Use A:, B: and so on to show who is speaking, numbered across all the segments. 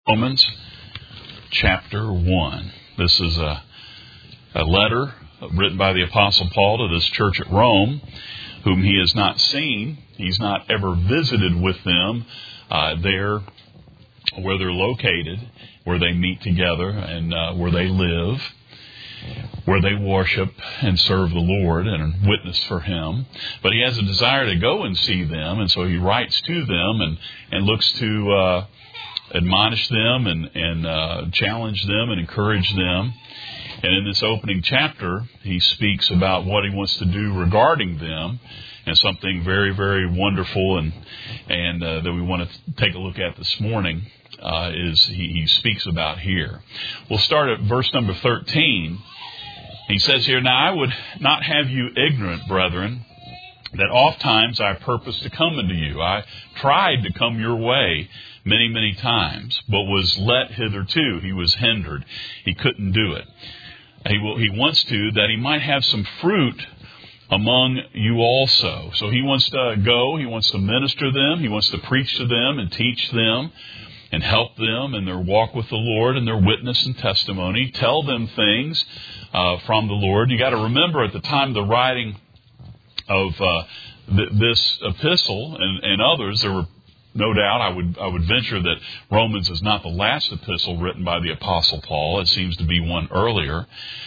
A: Romans chapter 1. This is a letter written by the Apostle Paul to this church at Rome, whom he has not seen. He's not ever visited with them there where they're located, where they meet together, and where they live, where they worship and serve the Lord and witness for Him. But he has a desire to go and see them, and so he writes to them and looks to admonish them and challenge them and encourage them. And in this opening chapter, he speaks about what he wants to do regarding them, and something very, very wonderful and that we want to take a look at this morning is he speaks about here. We'll start at verse number 13. He says here, "Now I would not have you ignorant, brethren, that oft times I purposed to come unto you. I tried to come your way many, many times, but was let hitherto." He was hindered. He couldn't do it. He wants to, that he might have some fruit among you also. So he wants to go, he wants to minister them, he wants to preach to them and teach them and help them in their walk with the Lord and their witness and testimony. Tell them things from the Lord. You got to remember, at the time of the writing of this epistle and others, there were no doubt, I would venture that Romans is not the last epistle written by the Apostle Paul. It seems to be one earlier.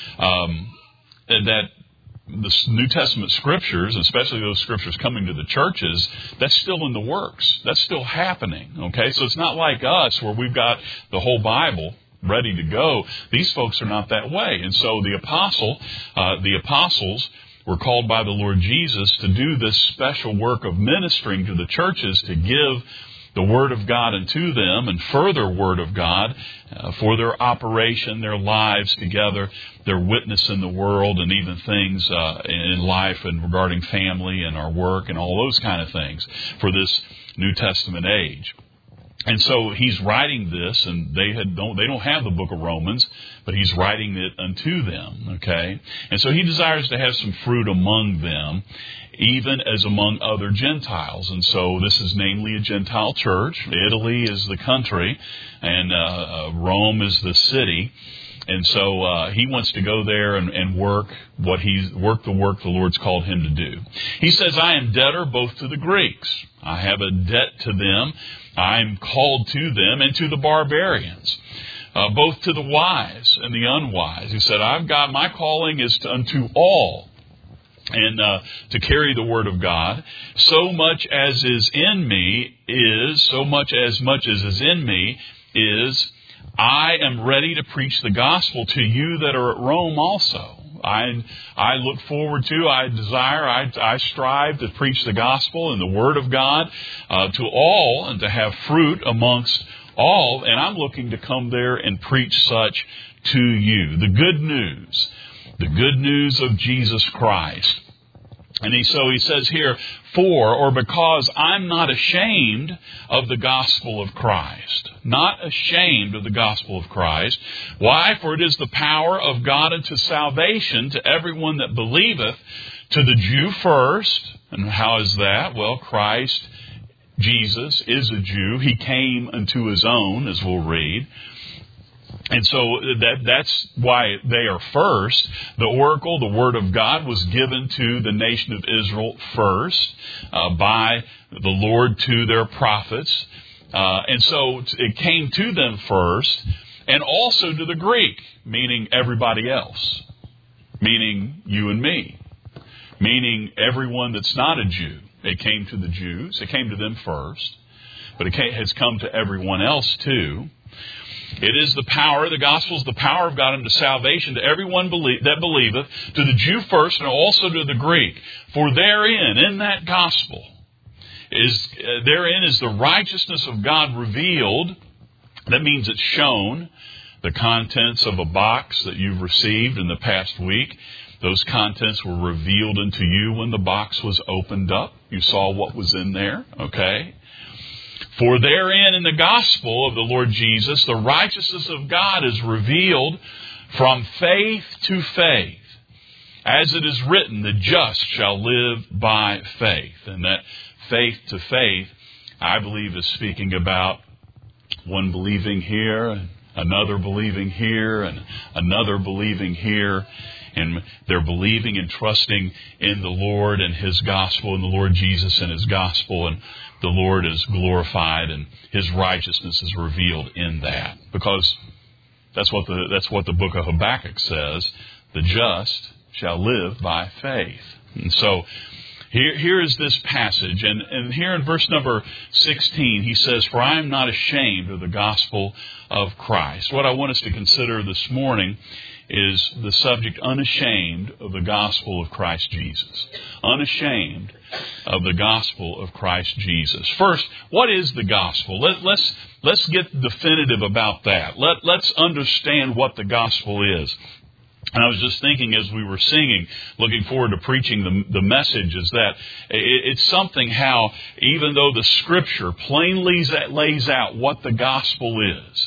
A: And that the New Testament scriptures, especially those scriptures coming to the churches, that's still in the works. That's still happening. Okay, so it's not like us where we've got the whole Bible ready to go. These folks are not that way. And so the apostles were called by the Lord Jesus to do this special work of ministering to the churches, to give the Word of God unto them and further Word of God for their operation, their lives together, their witness in the world, and even things in life and regarding family and our work and all those kind of things for this New Testament age. And so he's writing this, and they don't have the book of Romans, but he's writing it unto them, okay? And so he desires to have some fruit among them, even as among other Gentiles. And so this is namely a Gentile church. Italy is the country, and Rome is the city. And so he wants to go there and work the work the Lord's called him to do. He says, "I am debtor both to the Greeks." I have a debt to them. I'm called to them and to the barbarians, both to the wise and the unwise. He said, my calling is unto all, and to carry the word of God. So much as is in me is, much as is in me is, I am ready to preach the gospel to you that are at Rome also. I look forward to, I desire, I strive to preach the gospel and the word of God to all, and to have fruit amongst all. And I'm looking to come there and preach such to you. The good news of Jesus Christ. And so he says here, because I'm not ashamed of the gospel of Christ. Not ashamed of the gospel of Christ. Why? For it is the power of God unto salvation to everyone that believeth, to the Jew first. And how is that? Well, Christ, Jesus, is a Jew. He came unto his own, as we'll read. And so that's why they are first. The oracle, the Word of God, was given to the nation of Israel first by the Lord to their prophets. And so it came to them first, and also to the Greek, meaning everybody else, meaning you and me, meaning everyone that's not a Jew. It came to the Jews. It came to them first, but it has come to everyone else too. It is the power, the gospel is the power of God unto salvation to everyone that believeth, to the Jew first and also to the Greek. For therein, in that gospel, therein is the righteousness of God revealed. That means it's shown. The contents of a box that you've received in the past week, those contents were revealed unto you when the box was opened up. You saw what was in there, okay? For therein, in the gospel of the Lord Jesus, the righteousness of God is revealed from faith to faith. As it is written, the just shall live by faith. And that faith to faith, I believe, is speaking about One believing here, another believing here, and another believing here. And they're believing and trusting in the Lord and His gospel, and the Lord Jesus and His gospel, and the Lord is glorified and His righteousness is revealed in that. Because that's what the book of Habakkuk says. The just shall live by faith. And so here is this passage, and here in verse number 16, he says, "For I am not ashamed of the gospel of Christ." What I want us to consider this morning is the subject, unashamed of the gospel of Christ Jesus. Unashamed of the gospel of Christ Jesus. First, what is the gospel? Let's get definitive about that. Let's understand what the gospel is. And I was just thinking as we were singing, looking forward to preaching the message, is that it's something how, even though the Scripture plainly lays out what the gospel is,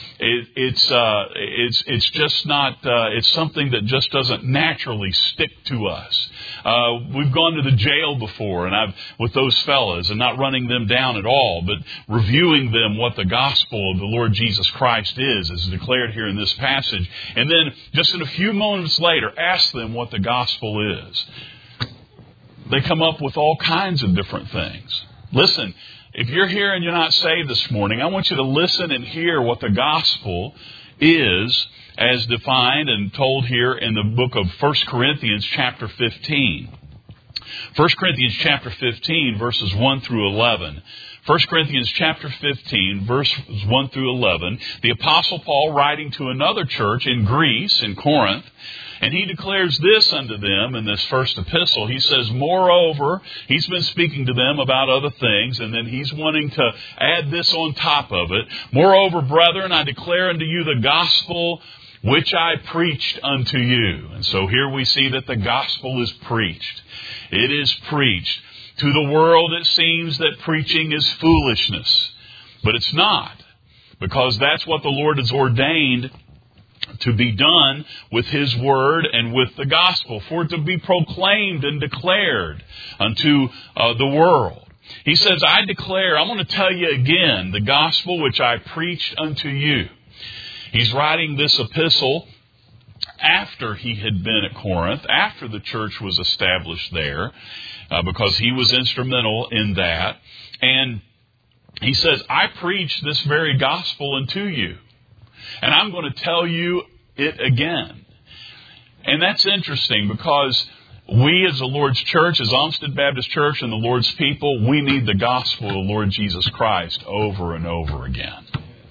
A: it's just not, it's something that just doesn't naturally stick to us. We've gone to the jail before, and with those fellas, and not running them down at all, but reviewing them what the gospel of the Lord Jesus Christ is declared here in this passage. And then just in a few moments later, ask them what the gospel is. They come up with all kinds of different things. Listen, if you're here and you're not saved this morning, I want you to listen and hear what the gospel is as defined and told here in the book of 1 Corinthians chapter 15. 1 Corinthians chapter 15, verses 1 through 11. 1 Corinthians chapter 15, verses 1 through 11. The Apostle Paul writing to another church in Greece, in Corinth, and he declares this unto them in this first epistle. He says, moreover, he's been speaking to them about other things, and then he's wanting to add this on top of it. Moreover, brethren, I declare unto you the gospel which I preached unto you. And so here we see that the gospel is preached. It is preached. To the world it seems that preaching is foolishness. But it's not. Because that's what the Lord has ordained to be done with His Word and with the gospel, for it to be proclaimed and declared unto the world. He says, I declare, I'm going to tell you again, the gospel which I preached unto you. He's writing this epistle after he had been at Corinth, after the church was established there, because he was instrumental in that. And he says, I preach this very gospel unto you. And I'm going to tell you it again. And that's interesting because we as the Lord's church, as Olmsted Baptist Church and the Lord's people, we need the gospel of the Lord Jesus Christ over and over again.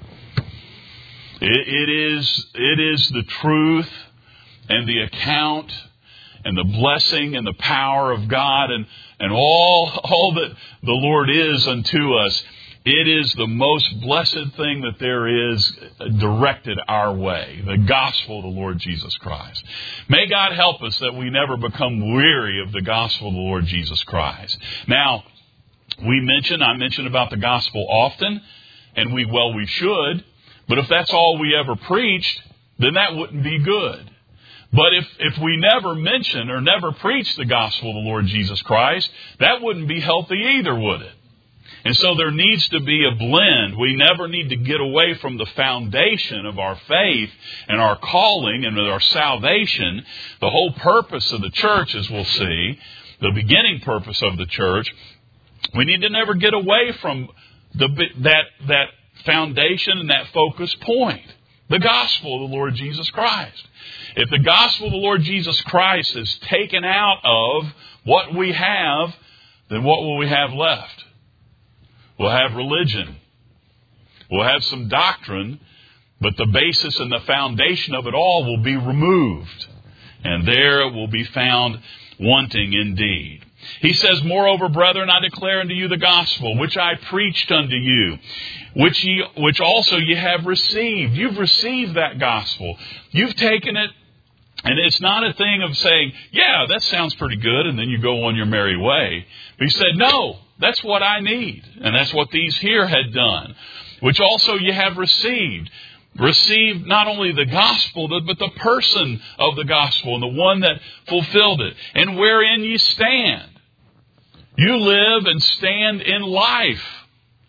A: It is the truth and the account and the blessing and the power of God and all that the Lord is unto us. It is the most blessed thing that there is directed our way, the gospel of the Lord Jesus Christ. May God help us that we never become weary of the gospel of the Lord Jesus Christ. Now, I mention about the gospel often, and we should, but if that's all we ever preached, then that wouldn't be good. But if we never mention or never preach the gospel of the Lord Jesus Christ, that wouldn't be healthy either, would it? And so there needs to be a blend. We never need to get away from the foundation of our faith and our calling and our salvation. The whole purpose of the church, as we'll see, the beginning purpose of the church, we need to never get away from that foundation and that focus point. The gospel of the Lord Jesus Christ. If the gospel of the Lord Jesus Christ is taken out of what we have, then what will we have left? We'll have religion. We'll have some doctrine, but the basis and the foundation of it all will be removed. And there it will be found wanting indeed. He says, moreover, brethren, I declare unto you the gospel, which I preached unto you, which also ye have received. You've received that gospel. You've taken it, and it's not a thing of saying, yeah, that sounds pretty good, and then you go on your merry way. But he said, no, that's what I need. And that's what these here had done, which also ye have received. Received not only the gospel, but the person of the gospel and the one that fulfilled it. And wherein ye stand. You live and stand in life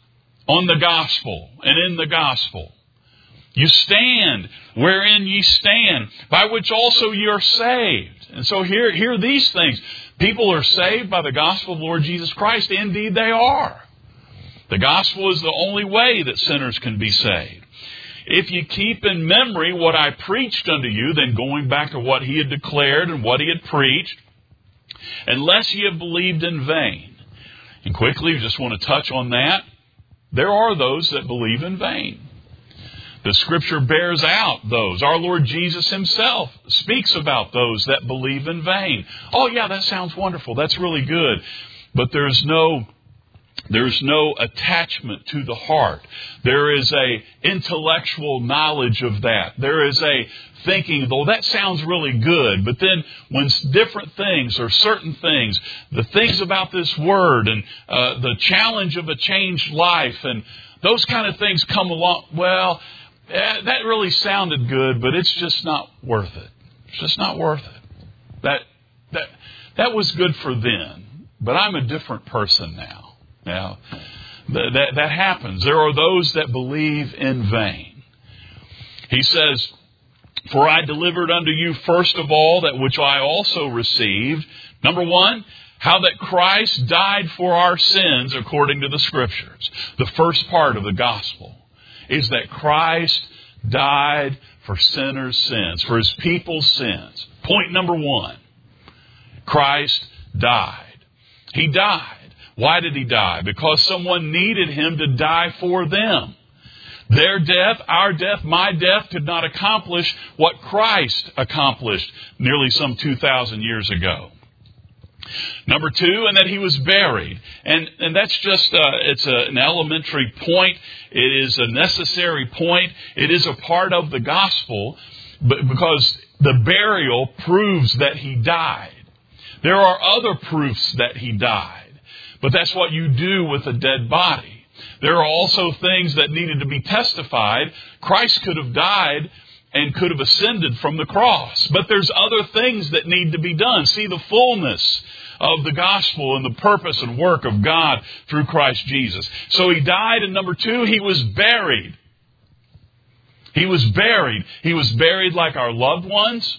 A: on the gospel and in the gospel. You stand wherein ye stand, by which also ye are saved. And so hear these things. People are saved by the gospel of Lord Jesus Christ. Indeed they are. The gospel is the only way that sinners can be saved. If you keep in memory what I preached unto you, then going back to what he had declared and what he had preached, unless ye have believed in vain. And quickly, we just want to touch on that. There are those that believe in vain. The Scripture bears out those. Our Lord Jesus himself speaks about those that believe in vain. Oh yeah, that sounds wonderful. That's really good. But there's no attachment to the heart. There is a intellectual knowledge of that. There is a thinking, though that sounds really good, but then when different things or certain things, the things about this word and the challenge of a changed life and those kind of things come along, well, that really sounded good, but it's just not worth it. It's just not worth it. That was good for then, but I'm a different person now. Now, that happens. There are those that believe in vain. He says, for I delivered unto you first of all that which I also received. Number one, how that Christ died for our sins according to the Scriptures. The first part of the gospel is that Christ died for sinners' sins, for his people's sins. Point number one, Christ died. He died. Why did he die? Because someone needed him to die for them. Their death, our death, my death could not accomplish what Christ accomplished nearly some 2,000 years ago. Number two, and that he was buried. And that's just, it's an elementary point. It is a necessary point. It is a part of the gospel, but because the burial proves that he died. There are other proofs that he died. But that's what you do with a dead body. There are also things that needed to be testified. Christ could have died and could have ascended from the cross. But there's other things that need to be done. See the fullness of the gospel and the purpose and work of God through Christ Jesus. So he died, and number two, he was buried. He was buried. He was buried like our loved ones.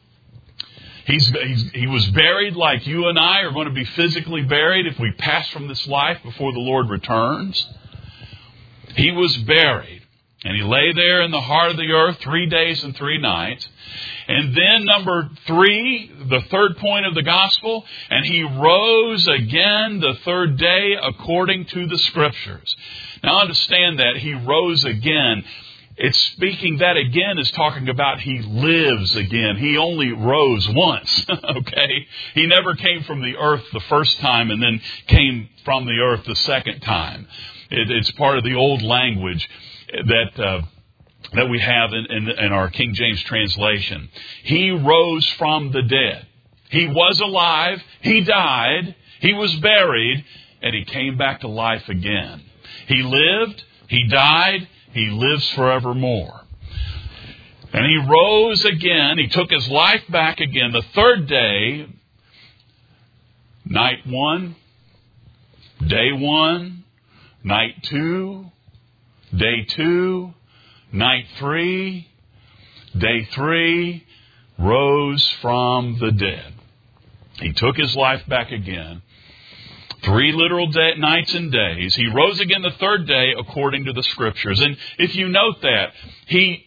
A: He was buried like you and I are going to be physically buried if we pass from this life before the Lord returns. He was buried. And he lay there in the heart of the earth 3 days and 3 nights. And then number three, the third point of the gospel, and he rose again the third day according to the Scriptures. Now understand that he rose again. It's speaking that again is talking about he lives again. He only rose once, okay? He never came from the earth the first time and then came from the earth the second time. It's part of the old language that we have in our King James translation. He rose from the dead. He was alive. He died. He was buried. And he came back to life again. He lived. He died. He lives forevermore. And he rose again. He took his life back again. The third day, night 1, day 1, night 2, day 2, night 3, day 3, rose from the dead. He took his life back again. 3 literal nights and days. He rose again the third day according to the Scriptures. And if you note that, he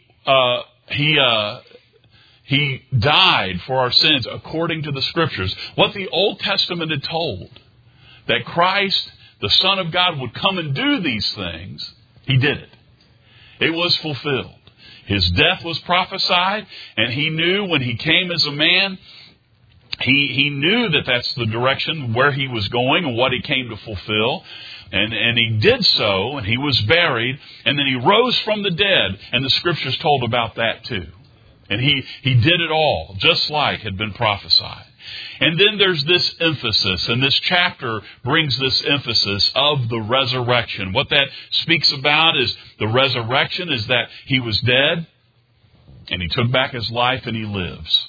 A: died for our sins according to the Scriptures. What the Old Testament had told, that Christ, the Son of God, would come and do these things, he did it. It was fulfilled. His death was prophesied, and he knew when he came as a man, he knew that that's the direction where he was going and what he came to fulfill. And he did so, and he was buried, and then he rose from the dead, and the Scriptures told about that too. And he did it all, just like had been prophesied. And then there's this emphasis, and this chapter brings this emphasis of the resurrection. What that speaks about is the resurrection is that he was dead, and he took back his life, and he lives.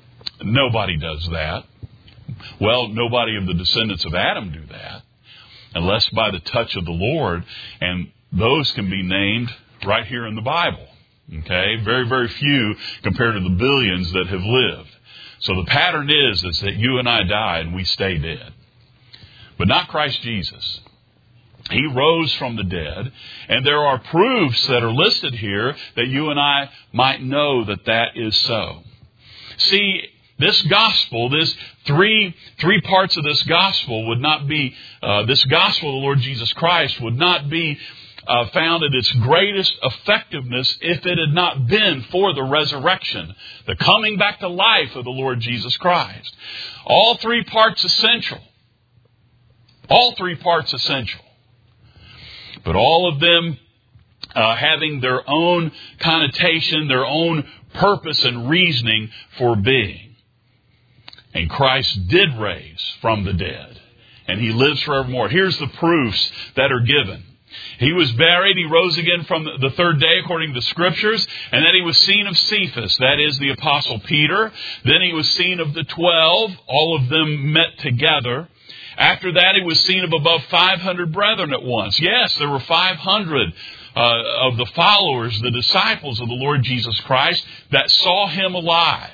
A: Nobody does that. Well, nobody of the descendants of Adam do that. unless by the touch of the Lord. And those can be named right here in the Bible. Okay? Very, very few compared to the billions that have lived. So the pattern is that you and I die and we stay dead. But not Christ Jesus. He rose from the dead, and there are proofs that are listed here that you and I might know that that is so. See, this gospel, this three parts of this gospel would not be, this gospel of the Lord Jesus Christ would not be found at its greatest effectiveness if it had not been for the resurrection, the coming back to life of the Lord Jesus Christ. All three parts essential. All three parts essential. But all of them having their own connotation, their own purpose and reasoning for being. And Christ did raise from the dead. And He lives forevermore. Here's the proofs that are given. He was buried. He rose again from the third day according to the Scriptures. And then He was seen of Cephas, that is the Apostle Peter. Then He was seen of the 12. All of them met together. After that, He was seen of above 500 brethren at once. Yes, there were 500 of the followers, the disciples of the Lord Jesus Christ, that saw Him alive.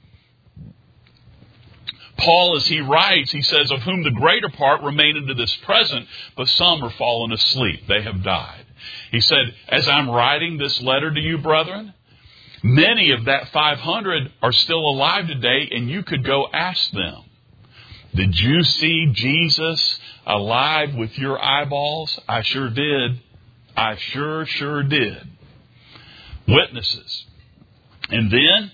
A: Paul, as he writes, he says, of whom the greater part remain unto this present, but some are fallen asleep. They have died. He said, as I'm writing this letter to you, brethren, many of that 500 are still alive today, and you could go ask them, did you see Jesus alive with your eyeballs? I sure did. I sure did. Witnesses. And then,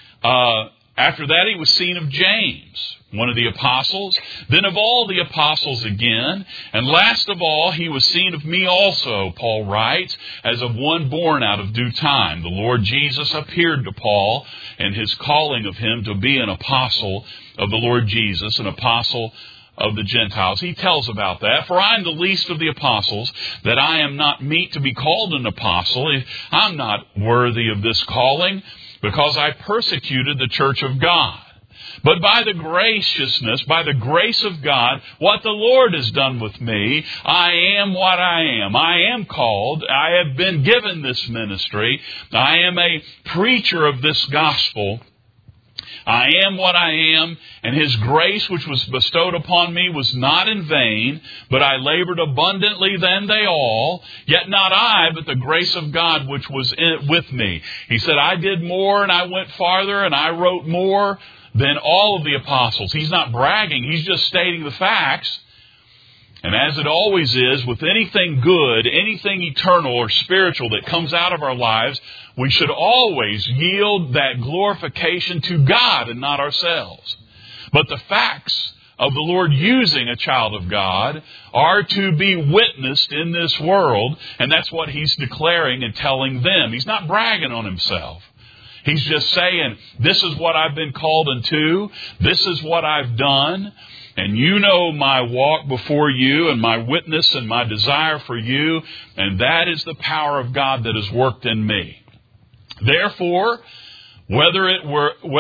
A: after that, He was seen of James, one of the apostles, then of all the apostles again, and last of all, He was seen of me also, Paul writes, as of one born out of due time. The Lord Jesus appeared to Paul in his calling of him to be an apostle of the Lord Jesus, an apostle of the Gentiles. He tells about that. For I am the least of the apostles, that I am not meet to be called an apostle. I'm not worthy of this calling, because I persecuted the church of God. But by the graciousness, by the grace of God, what the Lord has done with me, I am what I am. I am called. I have been given this ministry. I am a preacher of this gospel. I am what I am, and His grace which was bestowed upon me was not in vain, but I labored abundantly than they all, yet not I, but the grace of God which was with me. He said, I did more and I went farther and I wrote more than all of the apostles. He's not bragging, he's just stating the facts. And as it always is, with anything good, anything eternal or spiritual that comes out of our lives, we should always yield that glorification to God and not ourselves. But the facts of the Lord using a child of God are to be witnessed in this world, and that's what He's declaring and telling them. He's not bragging on Himself. He's just saying, this is what I've been called unto, this is what I've done, and you know my walk before you and my witness and my desire for you, and that is the power of God that has worked in me. Therefore, whether it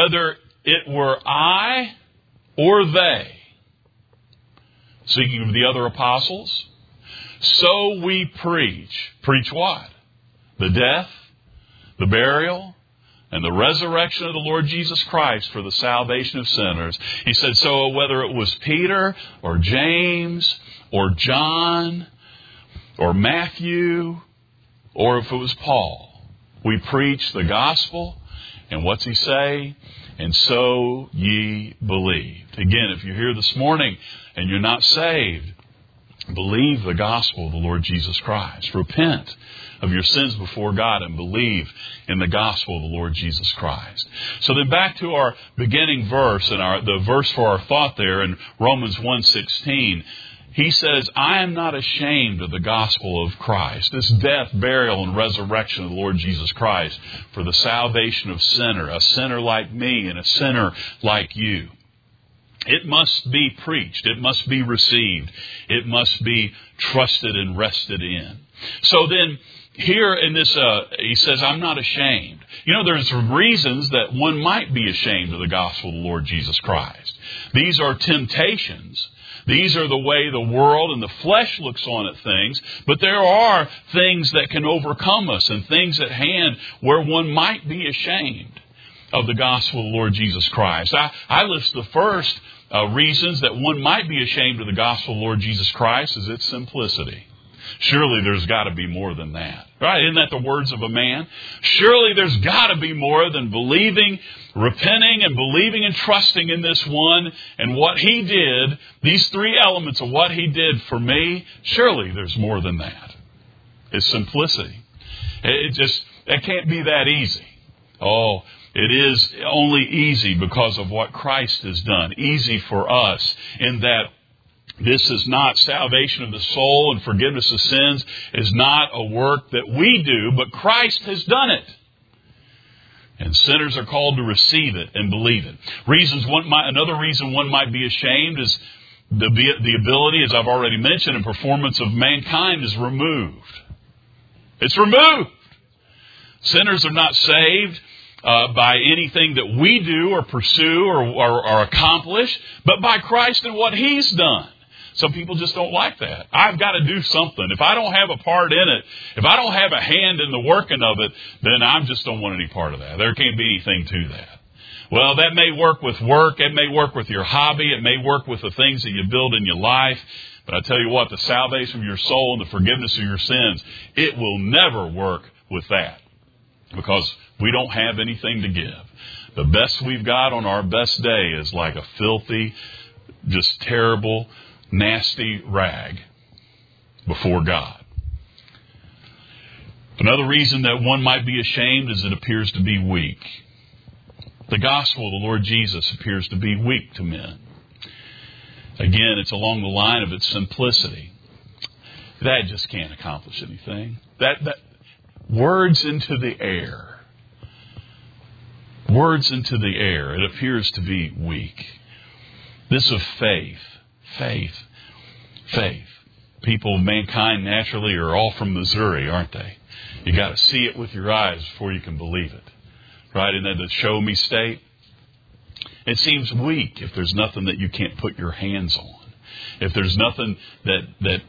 A: were I or they, speaking of the other apostles, so we preach. Preach what? The death, the burial, and the resurrection of the Lord Jesus Christ for the salvation of sinners. He said, so whether it was Peter or James or John or Matthew or if it was Paul, we preach the gospel. And what's he say? And so ye believed. Again, if you're here this morning and you're not saved, believe the gospel of the Lord Jesus Christ. Repent of your sins before God and believe in the gospel of the Lord Jesus Christ. So then back to our beginning verse and the verse for our thought there in Romans 1:16. He says, I am not ashamed of the gospel of Christ, this death, burial, and resurrection of the Lord Jesus Christ for the salvation of a sinner like me and a sinner like you. It must be preached. It must be received. It must be trusted and rested in. So then, here in this, he says, I'm not ashamed. You know, there's reasons that one might be ashamed of the gospel of the Lord Jesus Christ. These are temptations These are the way the world and the flesh looks on at things, but there are things that can overcome us and things at hand where one might be ashamed of the gospel of the Lord Jesus Christ. I list the first reasons that one might be ashamed of the gospel of the Lord Jesus Christ is its simplicity. Surely there's got to be more than that. Right? Isn't that the words of a man? Surely there's got to be more than believing, repenting, and believing and trusting in this one and what he did, these three elements of what he did for me. Surely there's more than that. It's simplicity. It can't be that easy. Oh, it is only easy because of what Christ has done. Easy for us in that this is not salvation of the soul and forgiveness of sins is not a work that we do, but Christ has done it. And sinners are called to receive it and believe it. Another reason one might be ashamed is the ability, as I've already mentioned, and performance of mankind is removed. It's removed. Sinners are not saved by anything that we do or pursue or accomplish, but by Christ and what He's done. Some people just don't like that. I've got to do something. If I don't have a part in it, if I don't have a hand in the working of it, then I just don't want any part of that. There can't be anything to that. Well, that may work with work. It may work with your hobby. It may work with the things that you build in your life. But I tell you what, the salvation of your soul and the forgiveness of your sins, it will never work with that. Because we don't have anything to give. The best we've got on our best day is like a filthy, just terrible, nasty rag before God. Another reason that one might be ashamed is it appears to be weak. The gospel of the Lord Jesus appears to be weak to men. Again, it's along the line of its simplicity. That just can't accomplish anything. That words into the air. Words into the air. It appears to be weak. This of faith. Faith. People of mankind naturally are all from Missouri, aren't they? You got to see it with your eyes before you can believe it. Right? Isn't that the show me state? It seems weak if there's nothing that you can't put your hands on. If there's nothing that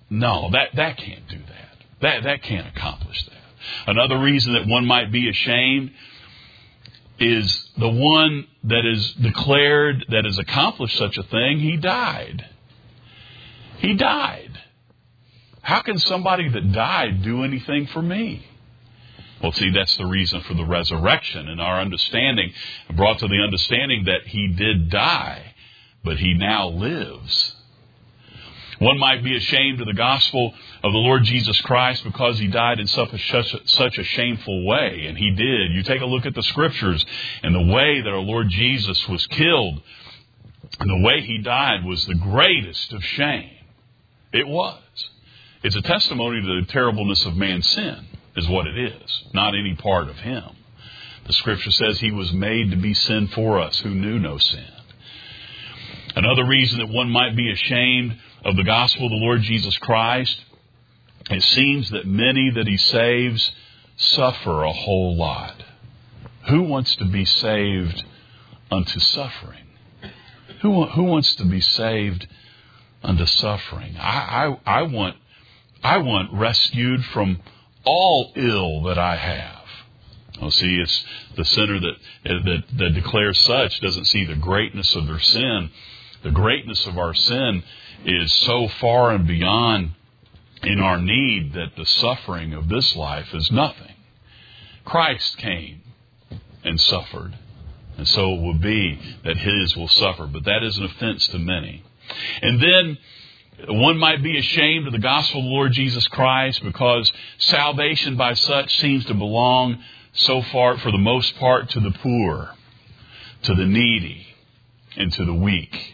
A: can't do that. That can't accomplish that. Another reason that one might be ashamed is the one that is declared that has accomplished such a thing, he died. He died. How can somebody that died do anything for me? Well, see, that's the reason for the resurrection and our understanding, brought to the understanding that he did die, but he now lives. One might be ashamed of the gospel of the Lord Jesus Christ because he died in such a shameful way. And he did. You take a look at the scriptures and the way that our Lord Jesus was killed and the way he died was the greatest of shame. It was. It's a testimony to the terribleness of man's sin is what it is, not any part of him. The scripture says he was made to be sin for us who knew no sin. Another reason that one might be ashamed of the gospel of the Lord Jesus Christ, it seems that many that he saves suffer a whole lot. Who wants to be saved unto suffering? Who wants to be saved unto suffering? I want rescued from all ill that I have. Oh, see, it's the sinner that declares such doesn't see the greatness of their sin. The greatness of our sin is so far and beyond in our need that the suffering of this life is nothing. Christ came and suffered, and so it will be that his will suffer. But that is an offense to many. And then one might be ashamed of the gospel of the Lord Jesus Christ because salvation by such seems to belong so far, for the most part, to the poor, to the needy, and to the weak.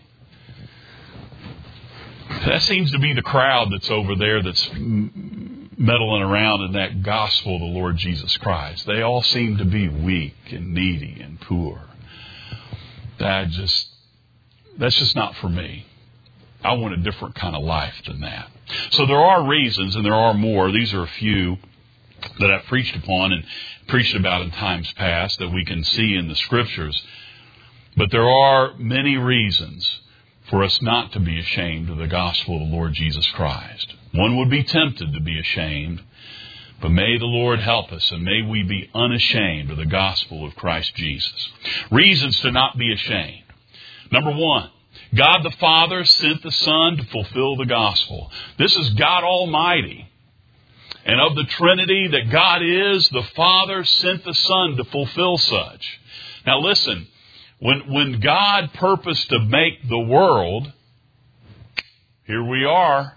A: That seems to be the crowd that's over there that's meddling around in that gospel of the Lord Jesus Christ. They all seem to be weak and needy and poor. That's just not for me. I want a different kind of life than that. So there are reasons, and there are more. These are a few that I've preached upon and preached about in times past that we can see in the Scriptures. But there are many reasons for us not to be ashamed of the gospel of the Lord Jesus Christ. One would be tempted to be ashamed, but may the Lord help us, and may we be unashamed of the gospel of Christ Jesus. Reasons to not be ashamed. Number one, God the Father sent the Son to fulfill the gospel. This is God Almighty. And of the Trinity that God is, the Father sent the Son to fulfill such. Now listen, when God purposed to make the world, here we are.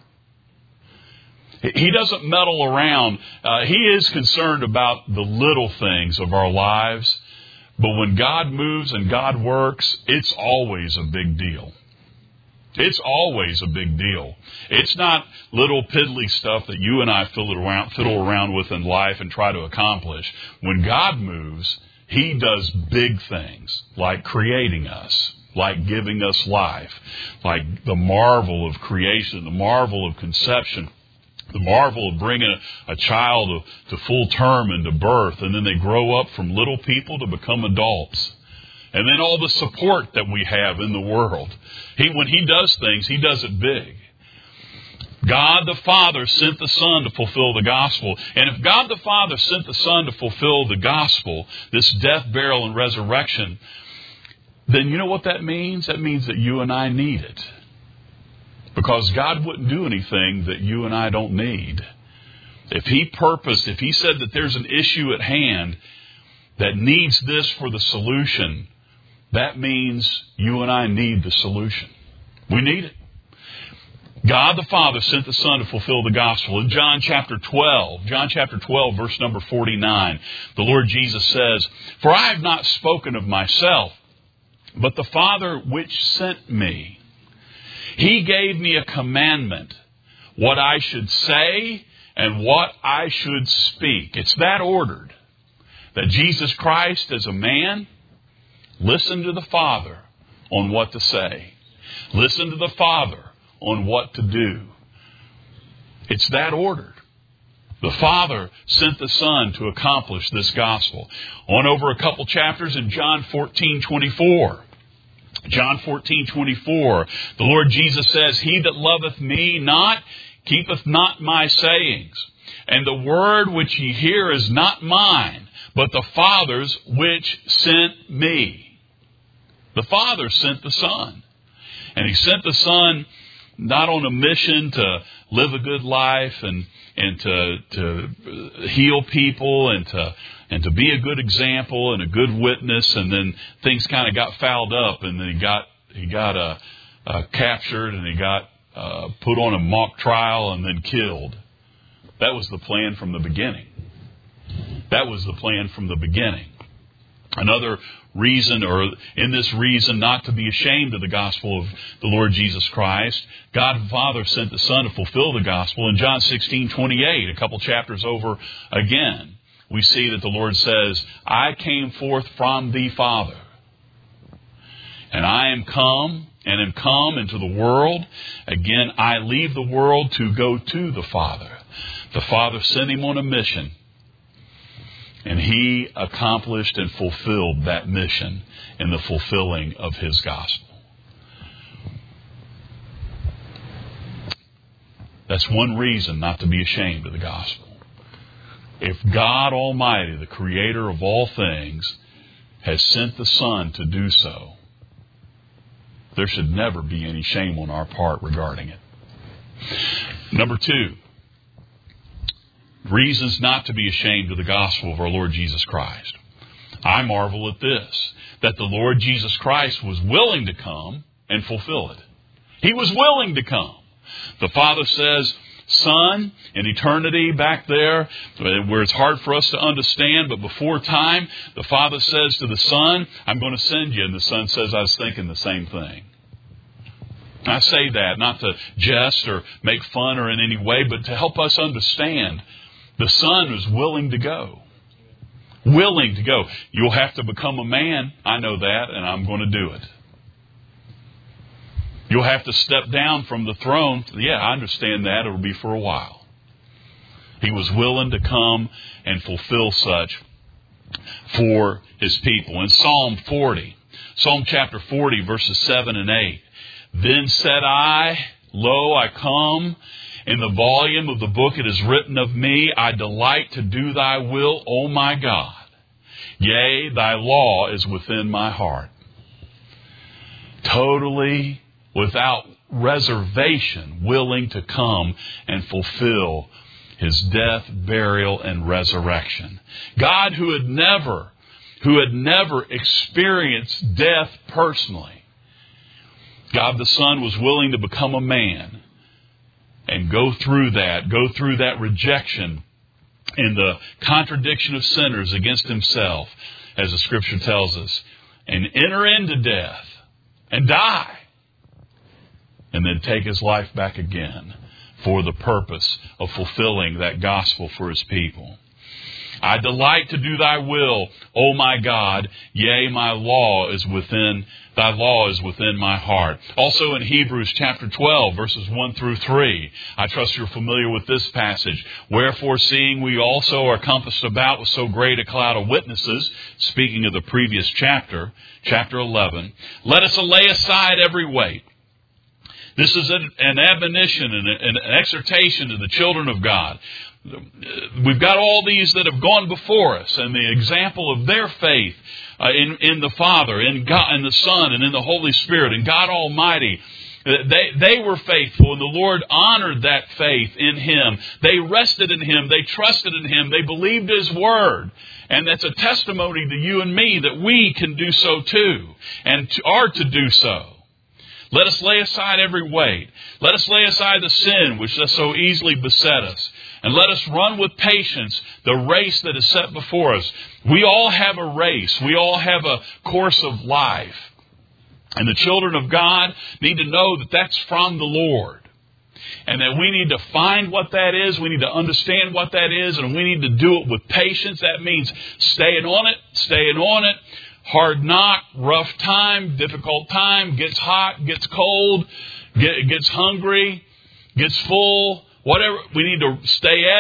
A: He doesn't meddle around. He is concerned about the little things of our lives. But when God moves and God works, it's always a big deal. It's always a big deal. It's not little piddly stuff that you and I fiddle around with in life and try to accomplish. When God moves, He does big things, like creating us, like giving us life, like the marvel of creation, the marvel of conception, the marvel of bringing a child to full term and to birth, and then they grow up from little people to become adults. And then all the support that we have in the world. When He does things, He does it big. God the Father sent the Son to fulfill the gospel. And if God the Father sent the Son to fulfill the gospel, this death, burial, and resurrection, then you know what that means? That means that you and I need it. Because God wouldn't do anything that you and I don't need. If He purposed, if He said that there's an issue at hand that needs this for the solution, that means you and I need the solution. We need it. God the Father sent the Son to fulfill the gospel. In John chapter 12, verse number 49, the Lord Jesus says, "For I have not spoken of myself, but the Father which sent me. He gave me a commandment, what I should say and what I should speak." It's that ordered. That Jesus Christ, as a man, listened to the Father on what to say. Listen to the Father on what to do. It's that ordered. The Father sent the Son to accomplish this gospel. On over a couple chapters in John 14:24. John 14:24, the Lord Jesus says, "He that loveth me not, keepeth not my sayings. And the word which ye hear is not mine, but the Father's which sent me." The Father sent the Son. And He sent the Son not on a mission to live a good life and to heal people and to be a good example and a good witness, and then things kind of got fouled up, and then he got captured, and he got put on a mock trial and then killed. That was the plan from the beginning. That was the plan from the beginning. Another reason, or in this reason not to be ashamed of the gospel of the Lord Jesus Christ, God the Father sent the Son to fulfill the gospel. In John 16:28, a couple chapters over again, we see that the Lord says, "I came forth from the Father, and I am come into the world. Again, I leave the world to go to the Father." The Father sent Him on a mission, and He accomplished and fulfilled that mission in the fulfilling of His gospel. That's one reason not to be ashamed of the gospel. If God Almighty, the Creator of all things, has sent the Son to do so, there should never be any shame on our part regarding it. Number two, reasons not to be ashamed of the gospel of our Lord Jesus Christ. I marvel at this, that the Lord Jesus Christ was willing to come and fulfill it. He was willing to come. The Father says, Son, in eternity back there, where it's hard for us to understand, but before time, the Father says to the Son, "I'm going to send you." And the Son says, "I was thinking the same thing." I say that not to jest or make fun or in any way, but to help us understand. The Son was willing to go. Willing to go. You'll have to become a man. I know that, and I'm going to do it. You'll have to step down from the throne. Yeah, I understand that. It'll be for a while. He was willing to come and fulfill such for His people. In Psalm chapter 40, verses 7 and 8, Then said I, Lo, I come. In the volume of the book it is written of me, I delight to do thy will, O my God. Yea, thy law is within my heart. Totally, without reservation, willing to come and fulfill His death, burial, and resurrection. God who had never experienced death personally. God the Son was willing to become a man and go through that rejection and the contradiction of sinners against Himself, as the Scripture tells us, and enter into death and die, and then take His life back again for the purpose of fulfilling that gospel for His people. I delight to do thy will, O my God. Yea, thy law is within my heart. Also in Hebrews chapter 12, verses 1 through 3. I trust you're familiar with this passage. Wherefore, seeing we also are compassed about with so great a cloud of witnesses, speaking of the previous chapter, chapter 11, let us lay aside every weight. This is an admonition and an exhortation to the children of God. We've got all these that have gone before us, and the example of their faith in the Father, in God, in the Son, and in the Holy Spirit, and God Almighty. They were faithful, and the Lord honored that faith in Him. They rested in Him. They trusted in Him. They believed His Word. And that's a testimony to you and me that we can do so too, and are to do so. Let us lay aside every weight. Let us lay aside the sin which does so easily beset us. And let us run with patience the race that is set before us. We all have a race. We all have a course of life. And the children of God need to know that that's from the Lord. And that we need to find what that is. We need to understand what that is. And we need to do it with patience. That means staying on it. Hard knock, rough time, difficult time, gets hot, gets cold, gets hungry, gets full, whatever. We need to stay at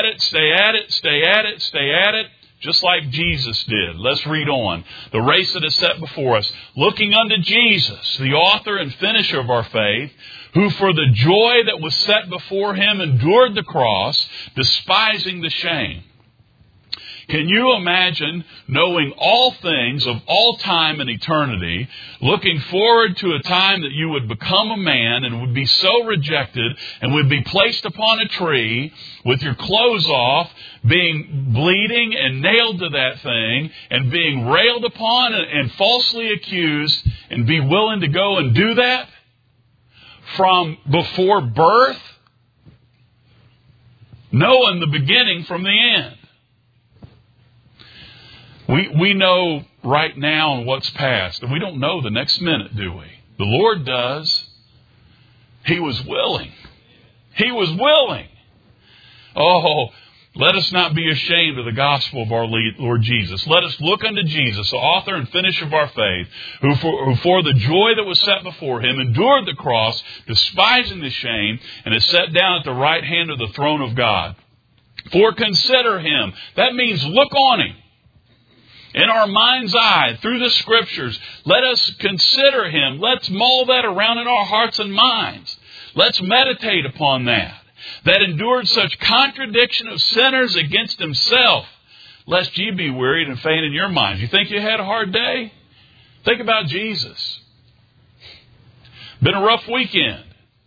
A: it, just like Jesus did. Let's read on. The race that is set before us, looking unto Jesus, the author and finisher of our faith, who for the joy that was set before Him endured the cross, despising the shame. Can you imagine knowing all things of all time and eternity, looking forward to a time that you would become a man and would be so rejected and would be placed upon a tree with your clothes off, being bleeding and nailed to that thing and being railed upon and falsely accused, and be willing to go and do that from before birth, knowing the beginning from the end? We know right now and what's past, and we don't know the next minute, do we? The Lord does. He was willing. He was willing. Oh, let us not be ashamed of the gospel of our Lord Jesus. Let us look unto Jesus, the author and finisher of our faith, who for the joy that was set before Him endured the cross, despising the shame, and is set down at the right hand of the throne of God. For consider Him. That means look on Him. In our mind's eye, through the Scriptures, let us consider Him. Let's mull that around in our hearts and minds. Let's meditate upon that. That endured such contradiction of sinners against Himself, lest ye be wearied and faint in your minds. You think you had a hard day? Think about Jesus. Been a rough weekend.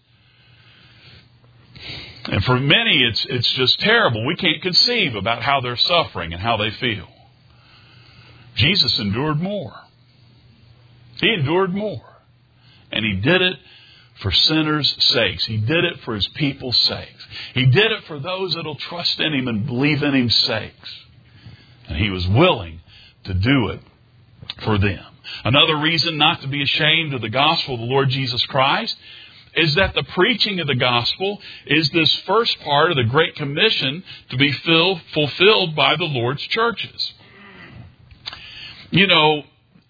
A: And for many, it's just terrible. We can't conceive about how they're suffering and how they feel. Jesus endured more. He endured more. And He did it for sinners' sakes. He did it for His people's sakes. He did it for those that will trust in Him and believe in Him's sakes. And He was willing to do it for them. Another reason not to be ashamed of the gospel of the Lord Jesus Christ is that the preaching of the gospel is this first part of the Great Commission to be fulfilled by the Lord's churches. You know,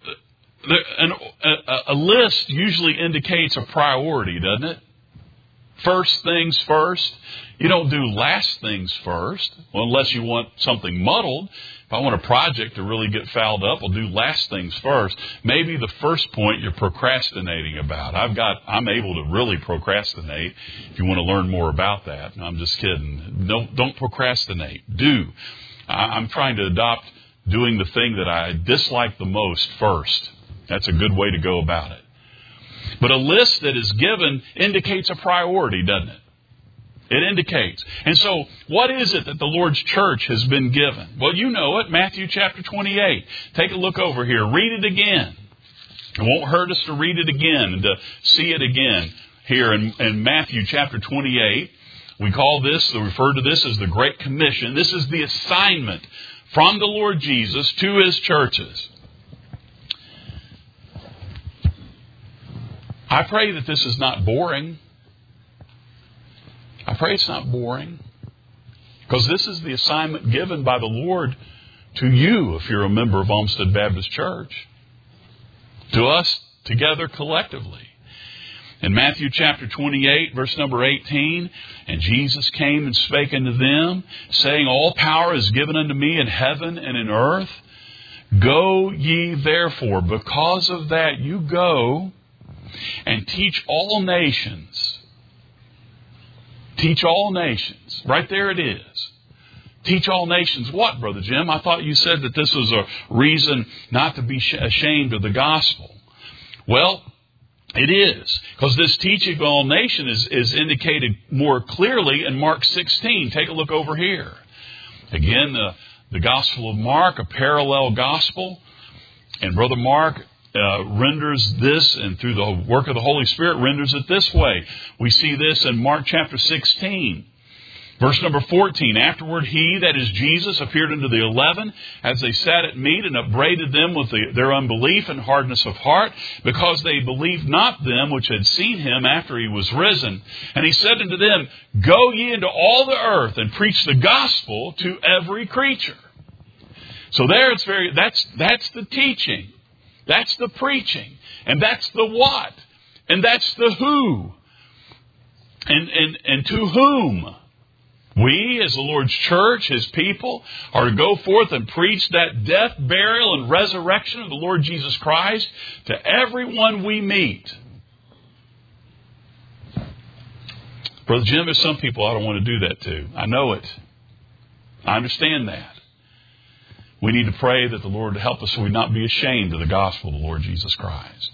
A: a list usually indicates a priority, doesn't it? First things first. You don't do last things first. Well, unless you want something muddled. If I want a project to really get fouled up, I'll do last things first. Maybe the first point you're procrastinating about. I'm able to really procrastinate if you want to learn more about that. No, I'm just kidding. Don't procrastinate. Do. I'm trying to adopt doing the thing that I dislike the most first. That's a good way to go about it. But a list that is given indicates a priority, doesn't it? It indicates. And so, what is it that the Lord's church has been given? Well, you know it, Matthew chapter 28. Take a look over here. Read it again. It won't hurt us to read it again and to see it again here in Matthew chapter 28. We refer to this as the Great Commission. This is the assignment from the Lord Jesus to His churches. I pray that this is not boring. I pray it's not boring. Because this is the assignment given by the Lord to you if you're a member of Olmsted Baptist Church. To us together collectively. In Matthew chapter 28, verse number 18, and Jesus came and spake unto them, saying, All power is given unto me in heaven and in earth. Go ye therefore. Because of that, you go and teach all nations. Teach all nations. Right there it is. Teach all nations what, Brother Jim? I thought you said that this was a reason not to be ashamed of the gospel. Well, it is. Because this teaching of all nations is indicated more clearly in Mark 16. Take a look over here. Again, the Gospel of Mark, a parallel gospel. And Brother Mark renders this, and through the work of the Holy Spirit renders it this way. We see this in Mark chapter 16. Verse number 14, Afterward he, that is Jesus, appeared unto the 11 as they sat at meat, and upbraided them with their unbelief and hardness of heart, because they believed not them which had seen him after he was risen. And he said unto them, Go ye into all the earth, and preach the gospel to every creature. So there that's the teaching. That's the preaching. And that's the what. And that's the who. And to whom. We, as the Lord's church, His people, are to go forth and preach that death, burial, and resurrection of the Lord Jesus Christ to everyone we meet. Brother Jim, there's some people I don't want to do that to. I know it. I understand that. We need to pray that the Lord help us so we not be ashamed of the gospel of the Lord Jesus Christ.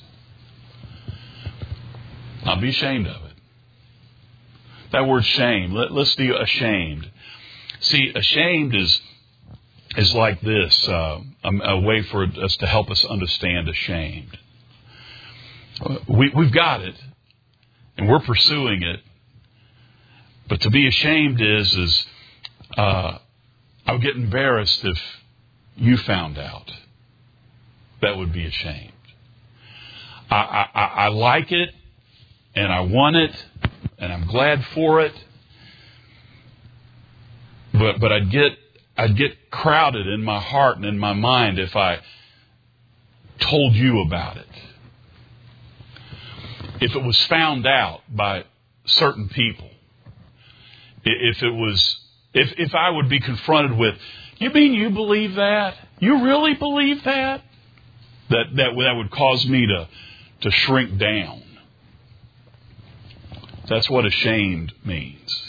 A: Not be ashamed of it. That word shame, let's be ashamed. See, ashamed is like this, a way for us to help us understand ashamed. We've got it, and we're pursuing it. But to be ashamed is I would get embarrassed if you found out. That would be ashamed. I like it, and I want it, and I'm glad for it. But I'd get crowded in my heart and in my mind if I told you about it. If it was found out by certain people. If I would be confronted with, you mean you believe that? You really believe that? That would cause me to shrink down. That's what ashamed means.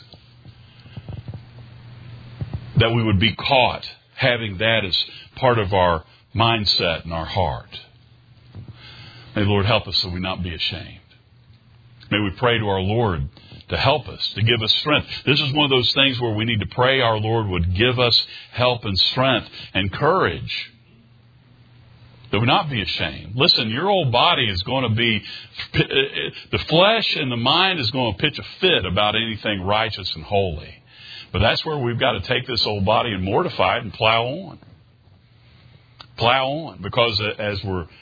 A: That we would be caught having that as part of our mindset and our heart. May the Lord help us so we not be ashamed. May we pray to our Lord to help us, to give us strength. This is one of those things where we need to pray our Lord would give us help and strength and courage. That we not be ashamed. Listen, your old body is going to be, the flesh and the mind is going to pitch a fit about anything righteous and holy. But that's where we've got to take this old body and mortify it and plow on. Plow on. Because as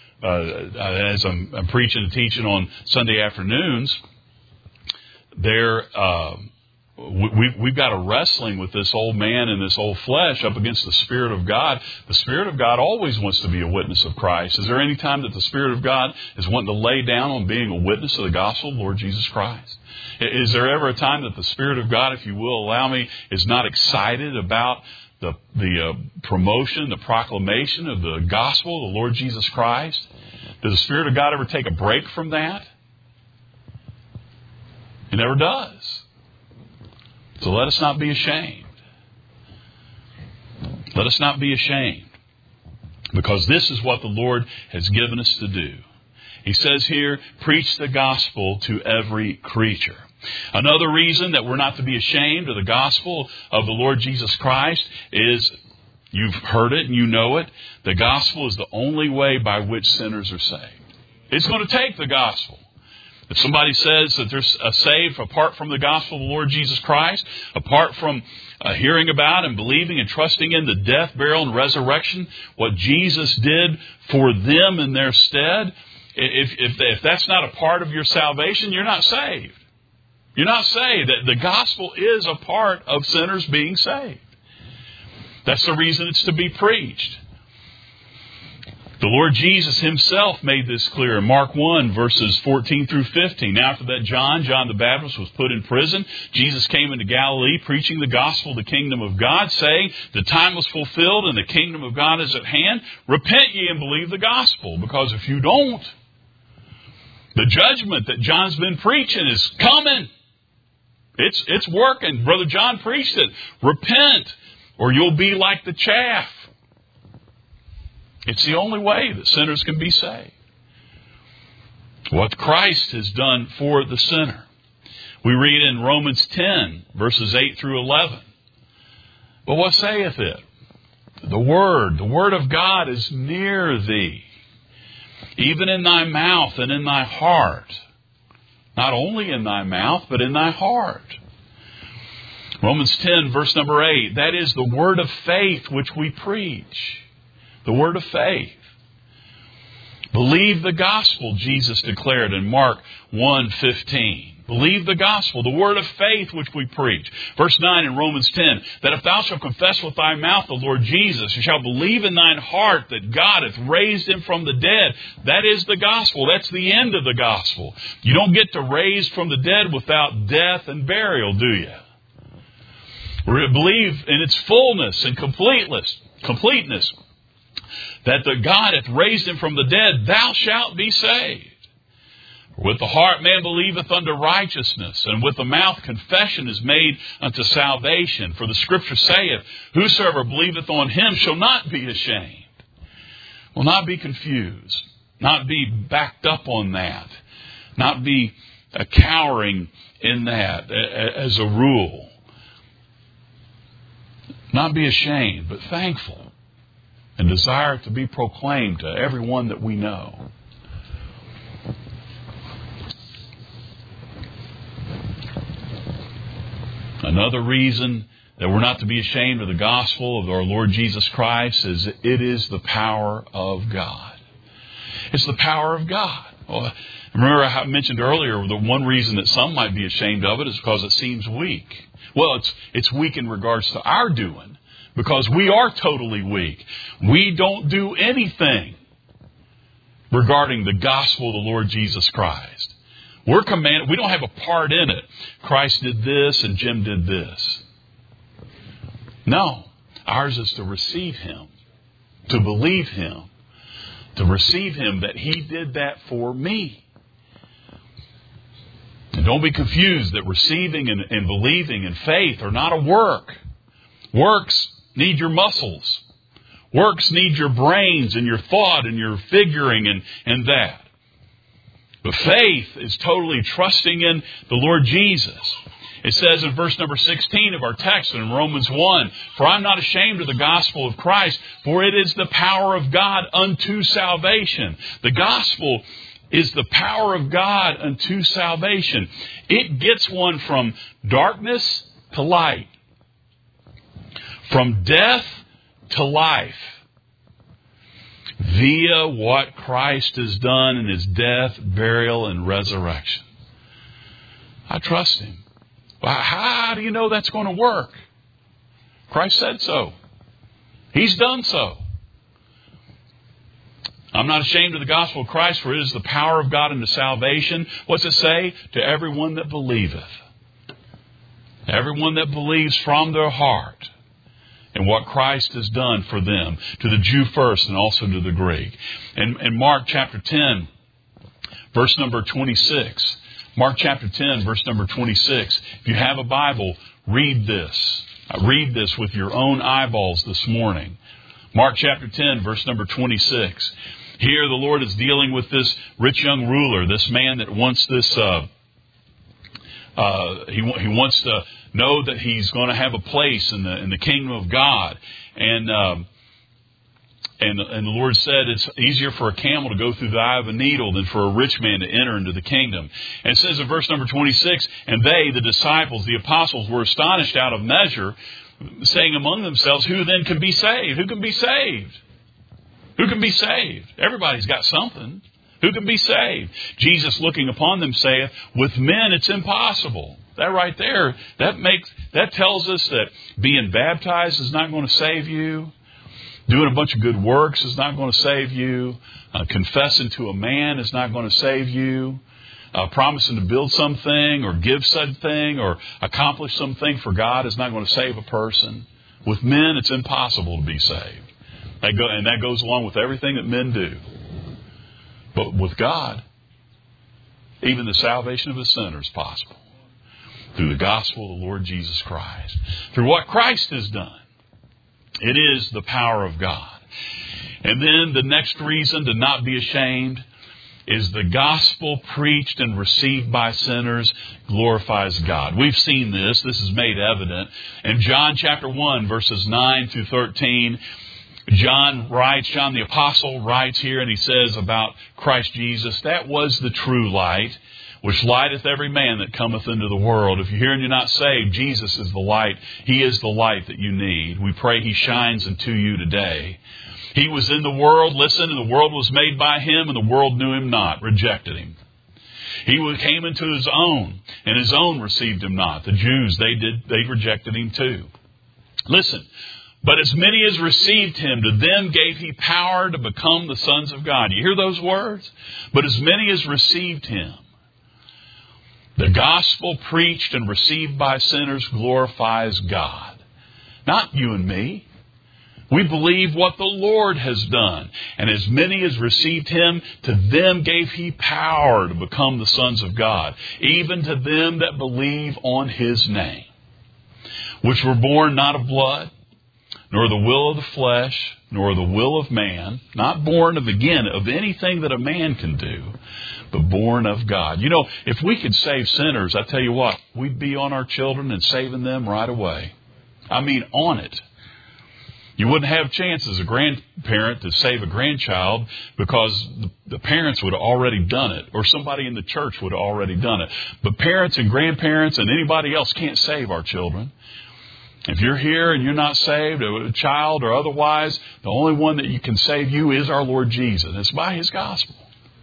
A: I'm preaching and teaching on Sunday afternoons, there We've got a wrestling with this old man and this old flesh up against the Spirit of God. The Spirit of God always wants to be a witness of Christ. Is there any time that the Spirit of God is wanting to lay down on being a witness of the gospel of Lord Jesus Christ? Is there ever a time that the Spirit of God, if you will allow me, is not excited about the promotion, the proclamation of the gospel of the Lord Jesus Christ? Does the Spirit of God ever take a break from that? He never does. So let us not be ashamed. Let us not be ashamed. Because this is what the Lord has given us to do. He says here, preach the gospel to every creature. Another reason that we're not to be ashamed of the gospel of the Lord Jesus Christ is, you've heard it and you know it, the gospel is the only way by which sinners are saved. It's going to take the gospel. If somebody says that they're saved apart from the gospel of the Lord Jesus Christ, apart from hearing about and believing and trusting in the death, burial, and resurrection, what Jesus did for them in their stead, if that's not a part of your salvation, you're not saved. You're not saved. The gospel is a part of sinners being saved. That's the reason it's to be preached. The Lord Jesus himself made this clear in Mark 1, verses 14 through 15. Now, after that, John the Baptist, was put in prison. Jesus came into Galilee, preaching the gospel of the kingdom of God, saying, the time was fulfilled and the kingdom of God is at hand. Repent ye and believe the gospel, because if you don't, the judgment that John's been preaching is coming. It's working. Brother John preached it. Repent, or you'll be like the chaff. It's the only way that sinners can be saved. What Christ has done for the sinner. We read in Romans 10, verses 8 through 11. But what saith it? The Word of God is near thee, even in thy mouth and in thy heart. Not only in thy mouth, but in thy heart. Romans 10, verse number 8. That is the word of faith which we preach. The word of faith. Believe the gospel, Jesus declared in Mark 1:15. Believe the gospel, the word of faith which we preach. Verse 9 in Romans 10, that if thou shalt confess with thy mouth the Lord Jesus, and shalt believe in thine heart that God hath raised him from the dead, that is the gospel. That's the end of the gospel. You don't get to raise from the dead without death and burial, do you? Believe in its fullness and completeness. That the God hath raised him from the dead, thou shalt be saved. With the heart man believeth unto righteousness, and with the mouth confession is made unto salvation. For the Scripture saith, whosoever believeth on him shall not be ashamed. Will not be confused, not be backed up on that, not be cowering in that as a rule. Not be ashamed, but thankful. And desire to be proclaimed to everyone that we know. Another reason that we're not to be ashamed of the gospel of our Lord Jesus Christ is that it is the power of God. It's the power of God. Well, remember I mentioned earlier the one reason that some might be ashamed of it is because it seems weak. Well, it's weak in regards to our doing. Because we are totally weak. We don't do anything regarding the gospel of the Lord Jesus Christ. We're commanded. We don't have a part in it. Christ did this and Jim did this. No. Ours is to receive Him. To believe Him. To receive Him that He did that for me. And don't be confused that receiving and believing and faith are not a work. Works need your muscles. Works need your brains and your thought and your figuring and that. But faith is totally trusting in the Lord Jesus. It says in verse number 16 of our text in Romans 1, for I'm not ashamed of the gospel of Christ, for it is the power of God unto salvation. The gospel is the power of God unto salvation. It gets one from darkness to light. From death to life. Via what Christ has done in His death, burial, and resurrection. I trust Him. Well, how do you know that's going to work? Christ said so. He's done so. I'm not ashamed of the gospel of Christ, for it is the power of God unto salvation. What's it say? To everyone that believeth. Everyone that believes from their heart in what Christ has done for them, to the Jew first and also to the Greek. And in Mark chapter 10, verse number 26. Mark chapter 10, verse number 26. If you have a Bible, read this. Read this with your own eyeballs this morning. Mark chapter 10, verse number 26. Here the Lord is dealing with this rich young ruler, this man that wants this, he wants to know that he's going to have a place in the kingdom of God. And the Lord said it's easier for a camel to go through the eye of a needle than for a rich man to enter into the kingdom. And it says in verse number 26, and they, the disciples, the apostles, were astonished out of measure, saying among themselves, who then can be saved? Who can be saved? Who can be saved? Everybody's got something. Who can be saved? Jesus, looking upon them, saith, with men it's impossible. That right there, that tells us that being baptized is not going to save you. Doing a bunch of good works is not going to save you. Confessing to a man is not going to save you. Promising to build something or give something or accomplish something for God is not going to save a person. With men, it's impossible to be saved. And that goes along with everything that men do. But with God, even the salvation of a sinner is possible. Through the gospel of the Lord Jesus Christ. Through what Christ has done. It is the power of God. And then the next reason to not be ashamed is the gospel preached and received by sinners glorifies God. We've seen this. This is made evident. In John chapter 1, verses 9 through 13, John the apostle writes here, and he says about Christ Jesus, that was the true light, which lighteth every man that cometh into the world. If you're here and you're not saved, Jesus is the light. He is the light that you need. We pray He shines into you today. He was in the world, listen, and the world was made by Him, and the world knew Him not, rejected Him. He came into His own, and His own received Him not. The Jews, they rejected Him too. Listen, but as many as received Him, to them gave He power to become the sons of God. You hear those words? But as many as received Him. The gospel preached and received by sinners glorifies God. Not you and me. We believe what the Lord has done. And as many as received Him, to them gave He power to become the sons of God, even to them that believe on His name, which were born not of blood, nor the will of the flesh, nor the will of man, not born of anything that a man can do, but born of God. You know, if we could save sinners, I tell you what, we'd be on our children and saving them right away. I mean, on it. You wouldn't have a chance as a grandparent to save a grandchild because the parents would have already done it, or somebody in the church would have already done it. But parents and grandparents and anybody else can't save our children. If you're here and you're not saved, a child or otherwise, the only one that you can save you is our Lord Jesus. It's by His gospel.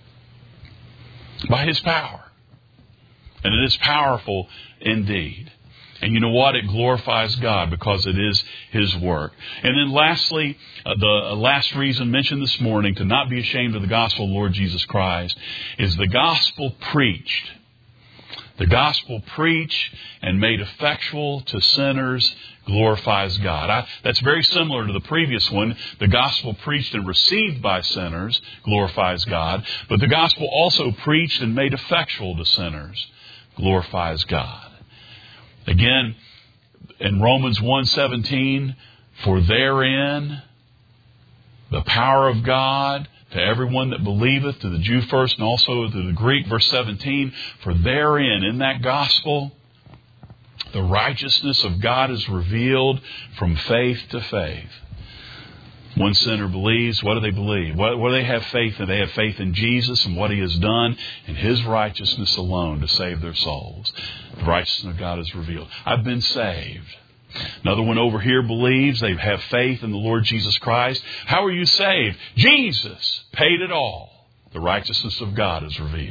A: By His power. And it is powerful indeed. And you know what? It glorifies God because it is His work. And then lastly, the last reason mentioned this morning to not be ashamed of the gospel of the Lord Jesus Christ is the gospel preached. The gospel preached and made effectual to sinners glorifies God. That's very similar to the previous one. The gospel preached and received by sinners glorifies God. But the gospel also preached and made effectual to sinners glorifies God. Again, in Romans 1:17, for therein the power of God to everyone that believeth, to the Jew first and also to the Greek. Verse 17, for therein, in that gospel, the righteousness of God is revealed from faith to faith. One sinner believes. What do they believe? What do they have faith in? They have faith in Jesus and what He has done and His righteousness alone to save their souls. The righteousness of God is revealed. I've been saved. Another one over here believes. They have faith in the Lord Jesus Christ. How are you saved? Jesus paid it all. The righteousness of God is revealed.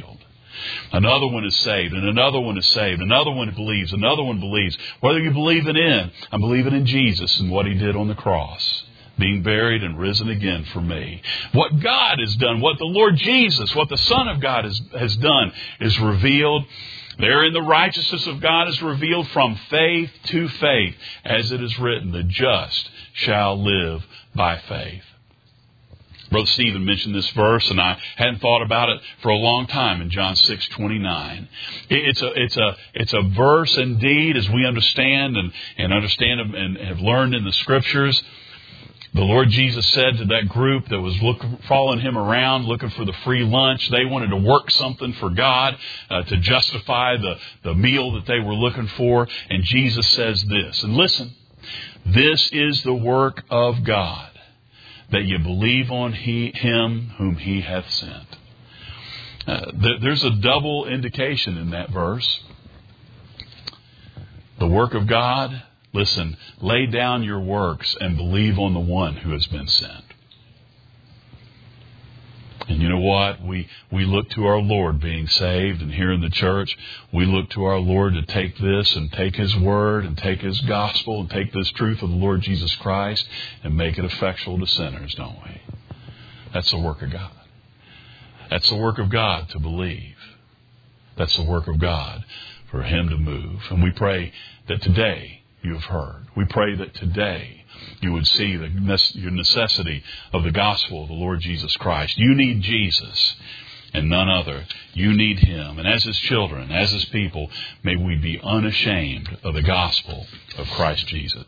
A: Another one is saved, and another one is saved. Another one believes, another one believes. Whether you believe in, I'm believing in Jesus and what He did on the cross, being buried and risen again for me. What God has done, what the Lord Jesus, what the Son of God has done is revealed. Therein the righteousness of God is revealed from faith to faith, as it is written, the just shall live by faith. Brother Stephen mentioned this verse, and I hadn't thought about it for a long time in John 6:29. It's a verse indeed, as we understand and have learned in the Scriptures. The Lord Jesus said to that group that was following Him around, looking for the free lunch, they wanted to work something for God to justify the meal that they were looking for. And Jesus says this, and listen, this is the work of God, that you believe on Him whom He hath sent. There's a double indication in that verse. The work of God, listen, lay down your works and believe on the one who has been sent. And you know what? We look to our Lord being saved, and here in the church, we look to our Lord to take this and take His Word and take His gospel and take this truth of the Lord Jesus Christ and make it effectual to sinners, don't we? That's the work of God. That's the work of God to believe. That's the work of God for Him to move. And we pray that today you have heard. We pray that today you would see your necessity of the gospel of the Lord Jesus Christ. You need Jesus and none other. You need Him. And as His children, as His people, may we be unashamed of the gospel of Christ Jesus.